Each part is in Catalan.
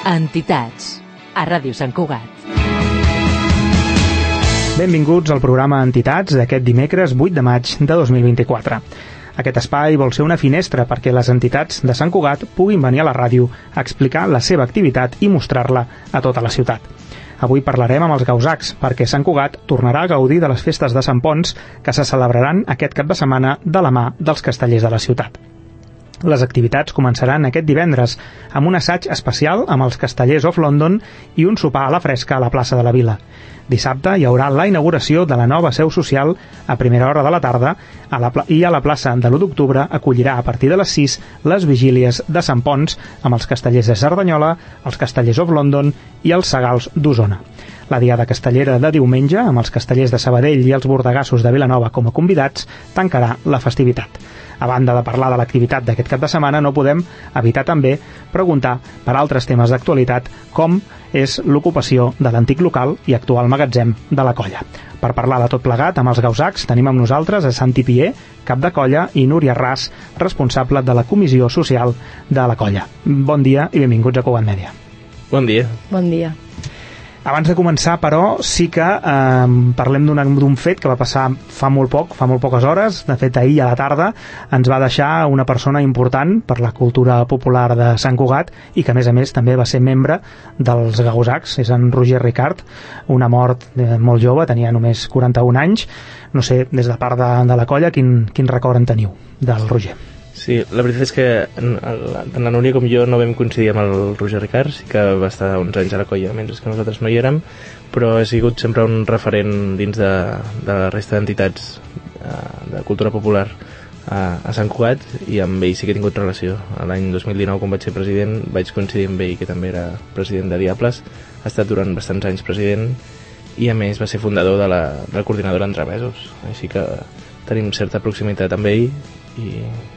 Entitats, a Ràdio Sant Cugat. Benvinguts al programa Entitats d'aquest dimecres 8 de maig de 2024. Aquest espai vol ser una finestra perquè les entitats de Sant Cugat puguin venir a la ràdio a explicar la seva activitat i mostrar-la a tota la ciutat. Avui parlarem amb els gausacs, perquè Sant Cugat tornarà a gaudir de les festes de Sant Ponç que se celebraran aquest cap de setmana de la mà dels castellers de la ciutat. Les activitats començaran aquest divendres amb un assaig especial amb els Castellers of London i un sopar a la fresca a la plaça de la Vila. Dissabte hi haurà la inauguració de la nova seu social a primera hora de la tarda i a la plaça de l'1 d'octubre acollirà a partir de les 6 les vigílies de Sant Ponç amb els Castellers de Cerdanyola, els Castellers of London i els Segals d'Osona. La diada castellera de diumenge, amb els Castellers de Sabadell i els Bordegassos de Vilanova com a convidats, tancarà la festivitat. A banda de parlar de l'activitat d'aquest cap de setmana, no podem evitar també preguntar per altres temes d'actualitat, com és l'ocupació de l'antic local i actual magatzem de la colla. Per parlar de tot plegat amb els gausacs, tenim amb nosaltres a Santi Pier, cap de colla, i Núria Ras, responsable de la comissió social de la colla. Bon dia i benvinguts a Cugat Mèdia. Bon dia. Bon dia. Abans de començar, però, sí que parlem d'un fet que va passar fa molt poques hores. De fet, ahir a la tarda ens va deixar una persona important per la cultura popular de Sant Cugat i que, a més, també va ser membre dels gausacs. És en Roger Ricart, una mort molt jove, tenia només 41 anys. No sé, des de part de la colla, quin record en teniu del Roger? Sí, la veritat és que tant la Núria com jo no vam coincidir amb el Roger Ricart, sí que va estar uns anys a la colla, mentre que nosaltres no hi érem, però ha sigut sempre un referent dins de la resta d'entitats de cultura popular a Sant Cugat, i amb ell sí que he tingut relació. L'any 2019, quan vaig ser president, vaig coincidir amb ell, que també era president de Diables. Ha estat durant bastants anys president i, a més, va ser fundador de la coordinadora Entremesos, així que tenim certa proximitat amb ell i...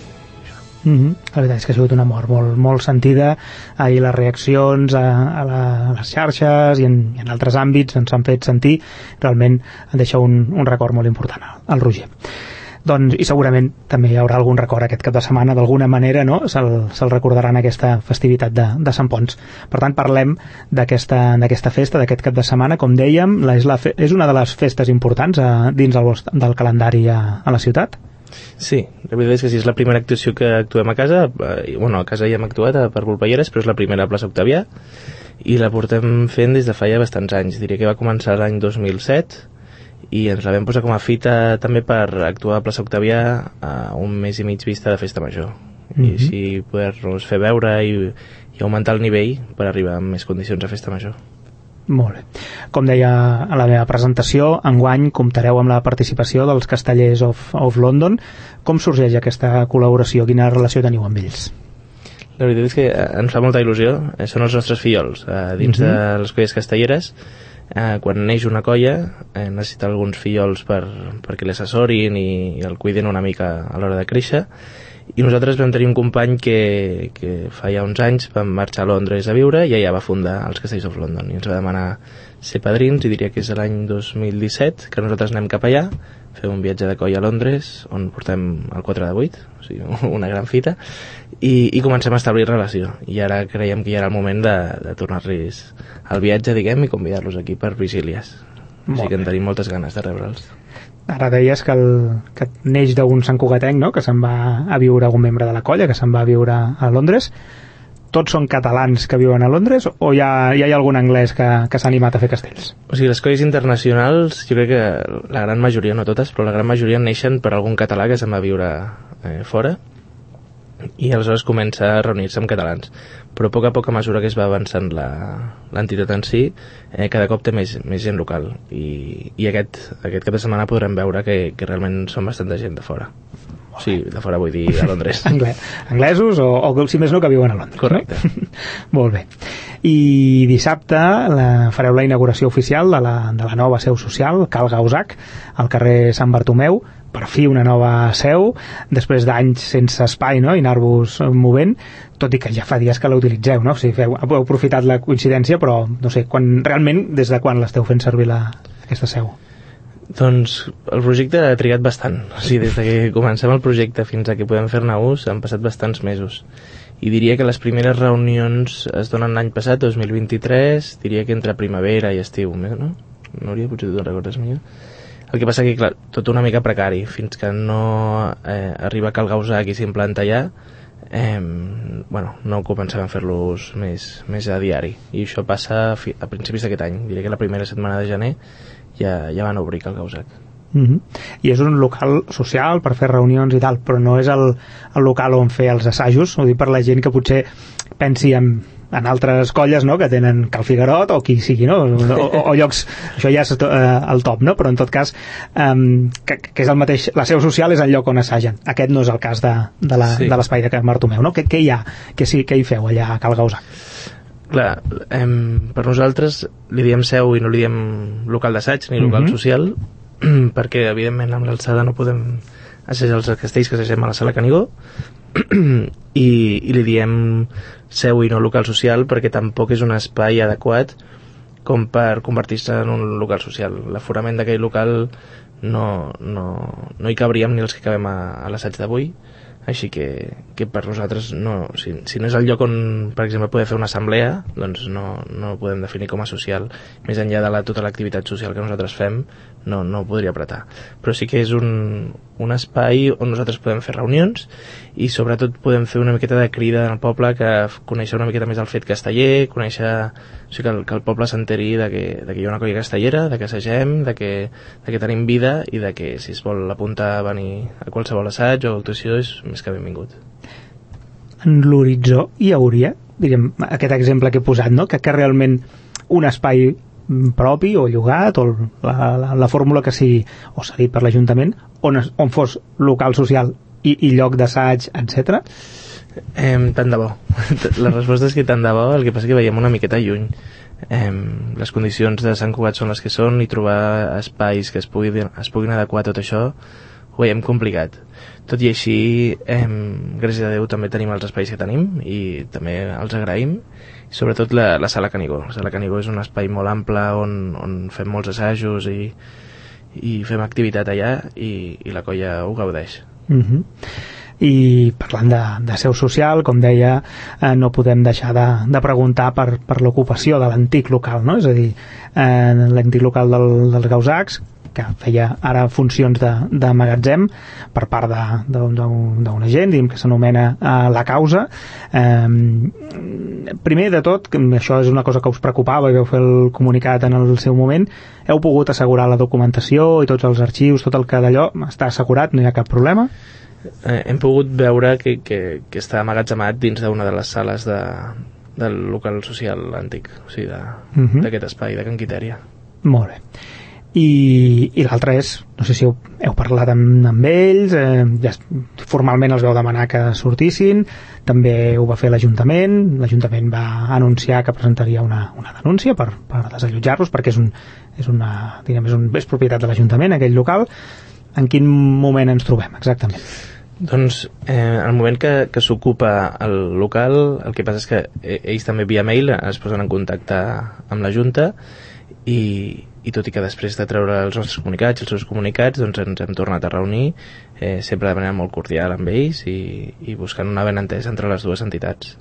La veritat és que ha sigut una mort molt sentida. Ahir les reaccions a les xarxes i en altres àmbits ens han fet sentir. Realment deixa un record molt important al Roger. Doncs, i segurament també hi haurà algun record aquest cap de setmana, d'alguna manera, no? Se'l recordaran aquesta festivitat de Sant Ponç. Per tant, parlem d'aquesta festa, d'aquest cap de setmana. Com dèiem, és una de les festes importants dins del calendari a la ciutat. Sí, la veritat és que sí, és la primera actuació que actuem a casa. A casa ja hem actuat per Volpelleres, però és la primera a plaça Octavià i la portem fent des de fa ja bastants anys. Diria que va començar l'any 2007 i ens la vam posar com a fita també per actuar a plaça Octavià a un mes i mig vista de festa major. I així poder-nos fer veure i augmentar el nivell per arribar amb més condicions a festa major. Molt bé. Com deia a la meva presentació, enguany comptareu amb la participació dels Castellers of London. Com sorgeix aquesta col·laboració? Quina relació teniu amb ells? La veritat és que ens fa molta il·lusió. Són els nostres fillols dins de les colles castelleres. Quan neix una colla necessita alguns fillols perquè l'assessorin i el cuidin una mica a l'hora de créixer. I nosaltres vam tenir un company que fa ja uns anys vam marxar a Londres a viure i allà va fundar els Castellers of London i ens va demanar ser padrins, i diria que és l'any 2017 que nosaltres anem cap allà, fem un viatge de colla a Londres on portem el 4 de 8, o sigui, una gran fita, i comencem a establir relació, i ara creiem que ja era el moment de tornar-los al viatge, diguem, i convidar-los aquí per vigílies. Així que en tenim moltes ganes de rebre'ls. Ara deies que neix d'un santcugatenc, no?, que se'n va a viure, un membre de la colla que se'n va a viure a Londres. Tots són catalans que viuen a Londres o hi ha algun anglès que s'ha animat a fer castells? O sigui, les colles internacionals, jo crec que la gran majoria, no totes, però la gran majoria neixen per algun català que se'n va a viure fora, i aleshores comença a reunir-se amb catalans. Però a poc, a mesura que es va avançant l'entitat en si, cada cop té més gent local, i aquest cap de setmana podrem veure que realment són bastanta gent de fora. Sí, de fora vull dir a Londres. Anglesos o si més no que viuen a Londres. Correcte. No? Molt bé. I dissabte fareu la inauguració oficial de la nova seu social, Cal Gausac, al carrer Sant Bartomeu. Per fi una nova seu, després d'anys sense espai, no?, i anar-vos movent, tot i que ja fa dies que la utilitzeu, no? O sigui, heu aprofitat la coincidència, però no sé, des de quan l'esteu fent servir aquesta seu? Doncs el projecte ha trigat bastant. O sigui, des que comencem el projecte fins a que podem fer-ne ús han passat bastants mesos. i diria que les primeres reunions es donen l'any passat, 2023, diria que entre primavera i estiu, no? Núria, potser tu te'n recordes millor. El que passa que, clar, tot una mica precari, fins que no arriba a Cal Gausac i s'implanta allà, no comencem a fer-los més a diari, i això passa a principis d'aquest any. Diria que la primera setmana de gener ja van obrir Cal Gausac. I és un local social per fer reunions i tal, però no és el local on fer els assajos. Ho dic per la gent que potser pensi en altres colles, no?, que tenen Cal Figuerot o qui sigui, no? o llocs, això ja és el top, no? Però en tot cas que és el mateix, la seu social és el lloc on assagen. Aquest no és el cas de l'espai de Can Bartomeu, no? Què hi ha? Què hi feu allà a Cal Gausac? Clar, per nosaltres li diem seu i no li diem local d'assaig ni local social, perquè evidentment amb l'alçada no podem assajar els castells que assagem a la Sala Canigó, i li diem seu i no local social perquè tampoc és un espai adequat com per convertir-se en un local social. L'aforament d'aquell local no hi cabríem ni els que cabem a l'assaig d'avui, així que per nosaltres si no és el lloc on, per exemple, poder fer una assemblea, doncs no ho podem definir com a social. Més enllà de tota l'activitat social que nosaltres fem, no ho podria apretar. Però sí que és un espai on nosaltres podem fer reunions i sobretot podem fer una miqueta de crida al poble, que conèixer una miqueta més el fet casteller, conèixer, o sigui, que el poble s'enteri de que hi ha una colla castellera, de que assagem, de que tenim vida i de que si es vol apuntar a venir a qualsevol assaig o actuació és més que benvingut. En l'horitzó hi hauria, diríem, aquest exemple que he posat, no?, que realment un espai propi o llogat o la fórmula que sigui, o cedit per l'Ajuntament, on fos local social i lloc d'assaig, etc. Tant de bo. La resposta és que tant de bo, el que passa que veiem una miqueta lluny. Les condicions de Sant Cugat són les que són i trobar espais que es puguin adequar a tot això ho veiem complicat. Tot i així, gràcies a Déu també tenim els espais que tenim i també els agraïm, i sobretot la Sala Canigó. La Sala Canigó és un espai molt ample on fem molts assajos i fem activitat allà i la colla ho gaudeix. I parlant de seu social, com deia, no podem deixar de preguntar per l'ocupació de l'antic local, no? És a dir, l'antic local dels Gausacs, que feia ara funcions de magatzem per part d'un agent, que s'anomena La Causa. Primer de tot, això és una cosa que us preocupava i vau fer el comunicat en el seu moment, heu pogut assegurar la documentació i tots els arxius, tot el que d'allò està assegurat, no hi ha cap problema? Hem pogut veure que està amagatzemat dins d'una de les sales del local social antic, o sigui, d'aquest espai de Can Quitèria. Molt bé. I l'altre és, no sé si heu parlat amb ells, ja formalment els vau demanar que sortissin, també ho va fer l'Ajuntament va anunciar que presentaria una denúncia per desallotjar-los, perquè és propietat de l'Ajuntament, aquell local. En quin moment ens trobem exactament? Doncs en el moment que s'ocupa el local, el que passa és que ells també via mail es posen en contacte amb la Junta i tot i que després de treure els nostres comunicats i els seus comunicats, doncs ens hem tornat a reunir, sempre de manera molt cordial amb ells i buscant una benentesa entre les dues entitats.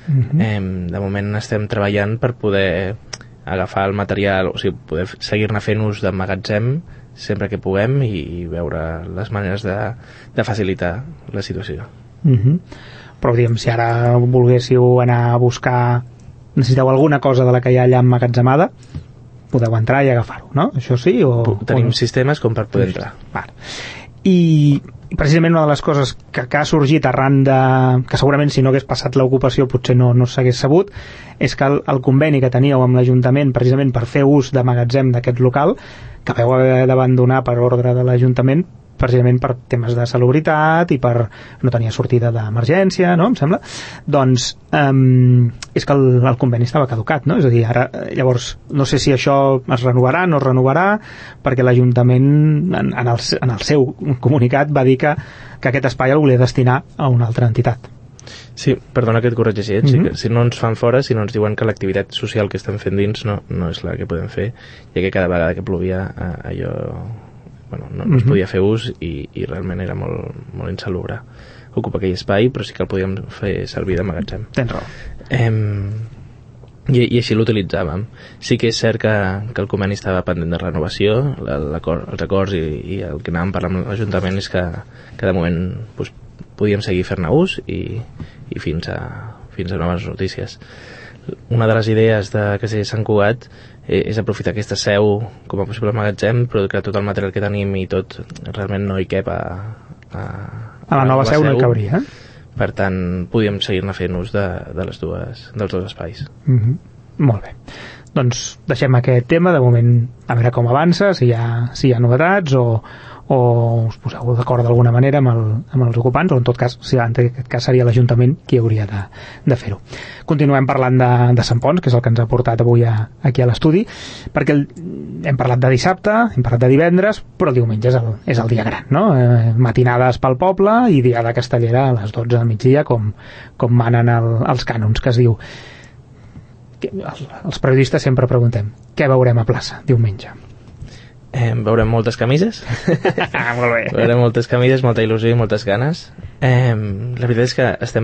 De moment estem treballant per poder agafar el material, o sigui, poder seguir-ne fent ús de magatzem sempre que puguem i veure les maneres de facilitar la situació. Però diguem, si ara volguéssiu anar a buscar, necessiteu alguna cosa de la que hi ha allà emmagatzemada, podeu entrar i agafar-ho, no? Això sí? Tenim sistemes com per poder entrar. Vale. I precisament una de les coses que ha sorgit arran que segurament si no hagués passat l'ocupació potser no s'hagués sabut, és que el conveni que teníeu amb l'Ajuntament precisament per fer ús de magatzem d'aquest local, que vau haver d'abandonar per ordre de l'Ajuntament precisament per temes de salubritat i per no tenir sortida d'emergència, no? Em sembla. Doncs és que el conveni estava caducat, no? És a dir, ara, llavors, no sé si això es renovarà, no es renovarà, perquè l'Ajuntament en el seu comunicat va dir que aquest espai el volia destinar a una altra entitat. Sí, perdona que et corregeixi, si no ens fan fora, si no ens diuen que l'activitat social que estem fent dins no és la que podem fer, ja que cada vegada que plovia allò no es podia fer ús i realment era molt, molt insalubre. ocupa aquell espai, però sí que el podíem fer servir de magatzem. Tens raó. I així l'utilitzàvem. Sí que és cert que el conveni estava pendent de renovació, els acords i el que anàvem parlant amb l'Ajuntament és que de moment doncs, podíem seguir fer-ne ús i fins a noves notícies. Una de les idees de Castellers de Sant Cugat és aprofitar aquesta seu com a possible magatzem, però que tot el material que tenim i tot realment no hi cap a la nova seu no hi cabria, Per tant, podíem seguir-ne fent ús dels dos espais. Molt bé. Doncs deixem aquest tema, de moment a veure com avança, si hi ha novetats o us poseu d'acord d'alguna manera amb els ocupants, o en tot cas, en aquest cas seria l'Ajuntament qui hauria de fer-ho. Continuem parlant de Sant Ponç, que és el que ens ha portat avui aquí a l'estudi, perquè hem parlat de dissabte, hem parlat de divendres, però el diumenge és el dia gran, no? Matinades pel poble i diada castellera a les 12 del migdia, com manen els cànons, que es diu. Els periodistes sempre preguntem, què veurem a plaça diumenge? Veurem moltes camises. Molt bé. Veurem moltes camises, molta il·lusió i moltes ganes. La veritat és que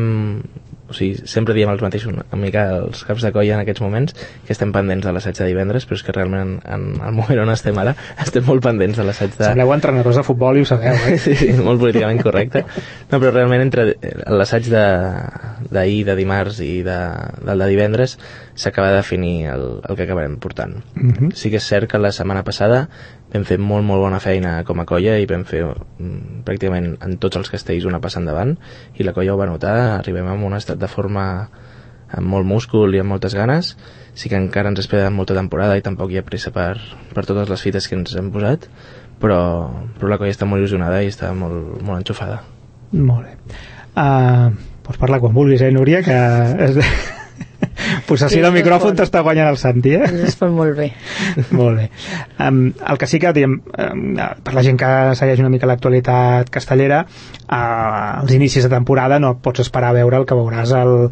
sempre diem els mateixos una mica els caps de colla en aquests moments, que estem pendents de l'assaig de divendres, però és que realment en el moment on estem ara estem molt pendents de l'assaig de... Sembleu entrenadors de futbol i ho sabeu, Sí, molt políticament correcte. No, però realment entre l'assaig d'ahir, de dimarts i del de divendres s'acaba de definir el que acabarem portant. Sí que és cert que la setmana passada vam fer molt bona feina com a colla i vam fer pràcticament en tots els castells una passa endavant i la colla ho va notar, arribem a un estat de forma amb molt múscul i amb moltes ganes. Sí que encara ens espera molta temporada i tampoc hi ha pressa per totes les fites que ens hem posat, però la colla està molt il·lusionada i està molt enxufada. Molt bé. Pots parlar quan vulguis, Núria, que... Possessió del micròfon t'està guanyant el Santi, Es fa molt bé. Molt bé. El que sí que, diguem, per la gent que segueix una mica l'actualitat castellera, als inicis de temporada no pots esperar a veure el que veuràs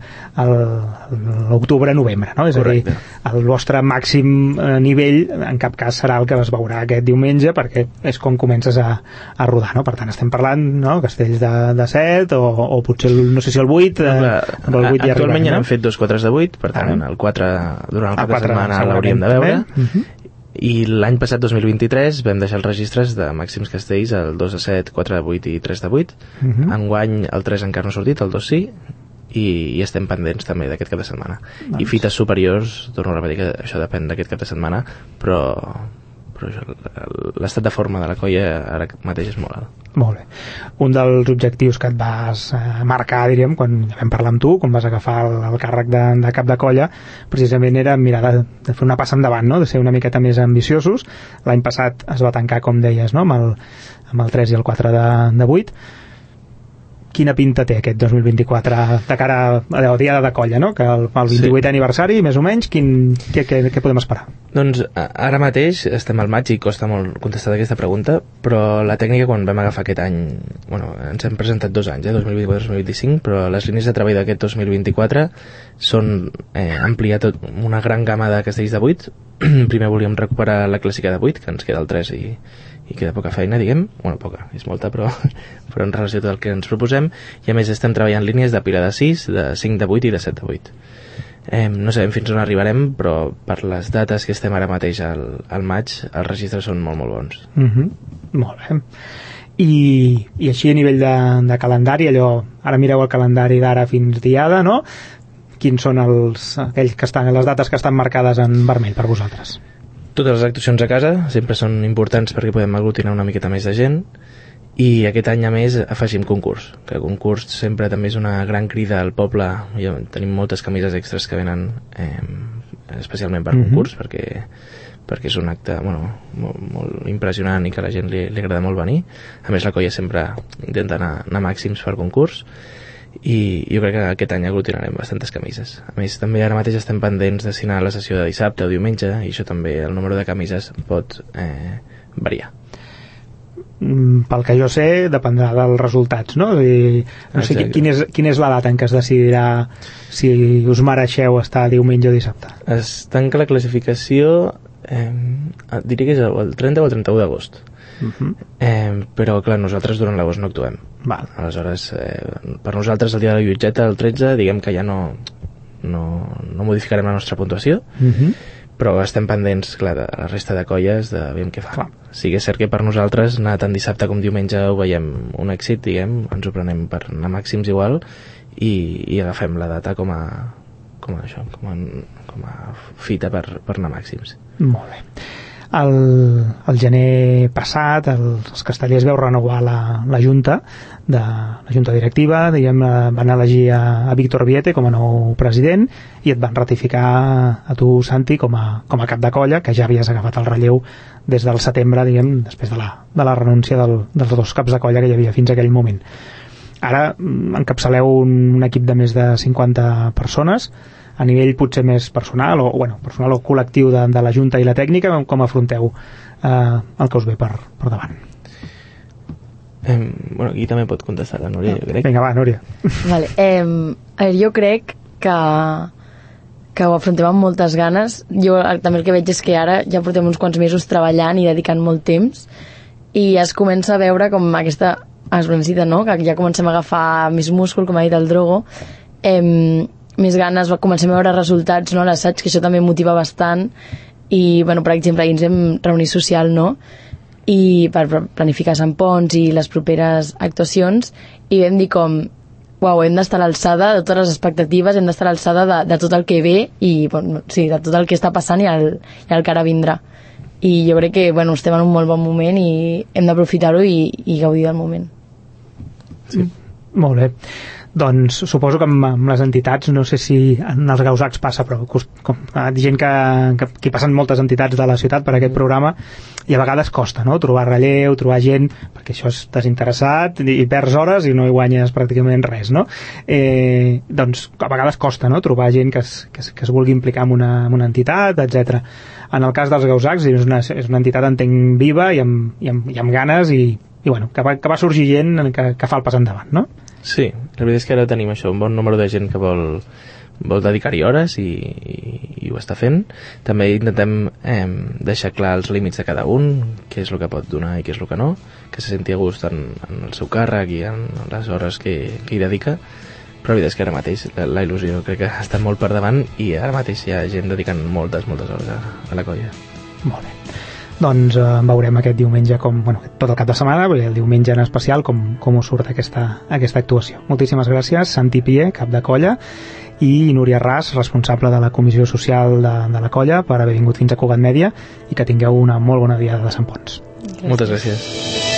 l'octubre-novembre, no? És Correcte. a dir, el vostre màxim nivell en cap cas serà el que es veurà aquest diumenge, perquè és com comences a rodar, no? Per tant, estem parlant, no?, castells de 7 o potser, no sé si el 8, amb el 8 ja actualment ja no? n'hem fet 2 4 de 8, per tant el 4 durant el cap de setmana l'hauríem de veure. I l'any passat, 2023, vam deixar els registres de màxims castells el 2 de 7, 4 de 8 i 3 de 8. Enguany el 3 encara no ha sortit, el 2 sí, i estem pendents també d'aquest cap de setmana. I fites superiors, torno a repetir que això depèn d'aquest cap de setmana, però l'estat de forma de la colla ara mateix és molt alt. Molt bé. Un dels objectius que et vas marcar, diríem, quan ja vam parlar amb tu, quan vas agafar el càrrec de cap de colla, precisament era mirar de fer una passa endavant, no?, de ser una miqueta més ambiciosos. L'any passat es va tancar, com deies, no?, amb el 3 i el 4 de 8. Quina pinta té aquest 2024 de cara a Diada de Colla, no?, que el 28è aniversari, més o menys, què podem esperar? Doncs ara mateix estem al maig i costa molt contestar aquesta pregunta, però la tècnica, quan vam agafar aquest any, ens hem presentat 2 anys, 2024-2025, però les línies de treball d'aquest 2024 són ampliar tot una gran gamma de castells de 8. Primer volíem recuperar la clàssica de 8, que ens queda el 3 i queda poca feina, diguem. Poca, és molta, però en relació a tot el que ens proposem. I a més estem treballant línies de pila de 6, de 5 de 8 i de 7 de 8. No sabem fins on arribarem, però per les dates que estem ara mateix al maig, els registres són molt bons. Molt bé. I així a nivell de calendari, ara mireu el calendari d'ara fins diada, no? Quins són les dates que estan marcades en vermell per vosaltres? Totes les actuacions a casa sempre són importants perquè podem aglutinar una miqueta més de gent, i aquest any a més afegim concurs, que concurs sempre també és una gran crida al poble. Tenim moltes camises extras que venen especialment per concurs, perquè és un acte molt impressionant i que a la gent li agrada molt venir. A més la colla sempre intenta anar màxims per concurs, i jo crec que aquest any aglutinarem bastantes camises. A més, també ara mateix estem pendents de signar la sessió de dissabte o diumenge, i això també, el número de camises pot variar. Pel que jo sé, dependrà dels resultats, no? No sé quina és la data en què es decidirà si us mereixeu estar diumenge o dissabte. Es tanca la classificació, diria que és el 30 o el 31 d'agost. Però clar, nosaltres durant l'agost no actuem. Val. Aleshores, per nosaltres el dia de la llotgeta, el 13, diguem que ja no modificarem la nostra puntuació, però estem pendents, clar, de la resta de colles de veiem què fa. Sí que és cert que per nosaltres anar tant dissabte com diumenge ho veiem un èxit, diguem, ens ho prenem per anar màxims igual i agafem la data com a fita per anar màxims. Molt bé. El gener passat els castellers veu renovar la junta la junta directiva, diguem, van elegir a Víctor Viete com a nou president i et van ratificar a tu, Santi, com a cap de colla, que ja havies agafat el relleu des del setembre, diguem, després de la renúncia dels dos caps de colla que hi havia fins a aquell moment. Ara encapçaleu un equip de més de 50 persones. A nivell potser més personal o col·lectiu de la Junta i la tècnica, com afronteu el que us ve per davant? Aquí també pot contestar la Núria, jo crec. Vinga, va, Núria. Vale. Jo crec que ho afrontem amb moltes ganes. Jo també el que veig és que ara ja portem uns quants mesos treballant i dedicant molt temps i es comença a veure com aquesta esbrancida, no? Que ja comencem a agafar més múscul, com ha dit el Drogo, més ganes, comencem a veure resultats, no, a l'assaig, que això també motiva bastant i, bueno, per exemple, ahir ens hem reunit social, no?, i per planificar Sant Pons i les properes actuacions i vam dir com, uau, hem d'estar a l'alçada de totes les expectatives, hem d'estar a l'alçada de tot el que ve i, bueno, sí, de tot el que està passant i el que ara vindrà. I jo crec que, bueno, estem en un molt bon moment i hem d'aprofitar-ho i gaudir del moment. Sí. Molt bé. Doncs suposo que amb les entitats, no sé si en els Gausacs passa, però gent que passen moltes entitats de la ciutat per aquest programa i a vegades costa, no?, trobar relleu, trobar gent, perquè això és desinteressat i perds hores i no hi guanyes pràcticament res, no? Doncs a vegades costa, no?, trobar gent que es vulgui implicar en una entitat, etc. En el cas dels Gausacs és una entitat, entenc, viva i amb ganes i bueno, que va sorgir gent que fa el pas endavant, no? Sí, la veritat és que ara tenim això, un bon número de gent que vol dedicar-hi hores i ho està fent. També intentem deixar clar els límits de cada un, què és el que pot donar i què és el que no, que se senti a gust en el seu càrrec i en les hores que hi dedica. Però la veritat és que ara mateix la il·lusió crec que està molt per davant i ara mateix hi ha gent dedicant moltes hores a la colla. Molt bé. Doncs veurem aquest diumenge tot el cap de setmana, el diumenge en especial com us surt aquesta actuació. Moltíssimes gràcies, Santi Pié, cap de colla, i Núria Ras, responsable de la comissió social de la colla, per haver vingut fins a Cugat Mèdia i que tingueu una molt bona diada de Sant Pons. Moltes gràcies.